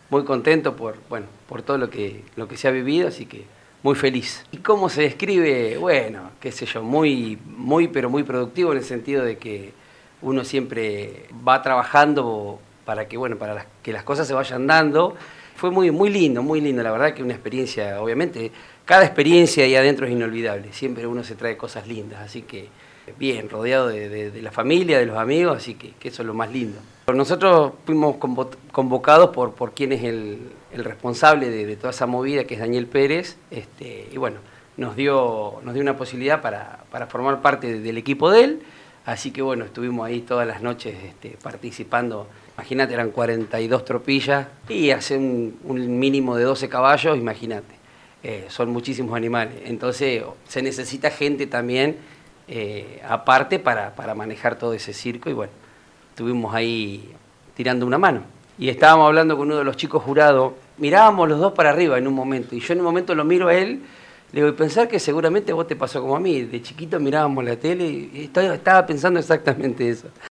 muy contento por todo lo que se ha vivido, así que muy feliz. ¿Y cómo se describe? Bueno, qué sé yo, pero muy productivo en el sentido de que uno siempre va trabajando para que las cosas se vayan dando. Fue muy lindo, la verdad que una experiencia, obviamente, cada experiencia ahí adentro es inolvidable, siempre uno se trae cosas lindas, así que bien, rodeado de la familia, de los amigos, así que eso es lo más lindo. Nosotros fuimos convocados por quien es el responsable de toda esa movida, que es Daniel Pérez, y bueno, nos dio una posibilidad para formar parte del equipo de él, así que bueno, estuvimos ahí todas las noches participando. Imagínate, eran 42 tropillas y hace un mínimo de 12 caballos, imagínate, son muchísimos animales, entonces se necesita gente también aparte para manejar todo ese circo y bueno, estuvimos ahí tirando una mano. Y estábamos hablando con uno de los chicos jurados, mirábamos los dos para arriba en un momento, y yo en un momento lo miro a él, le digo, y pensar que seguramente a vos te pasó como a mí, de chiquito mirábamos la tele y estaba pensando exactamente eso.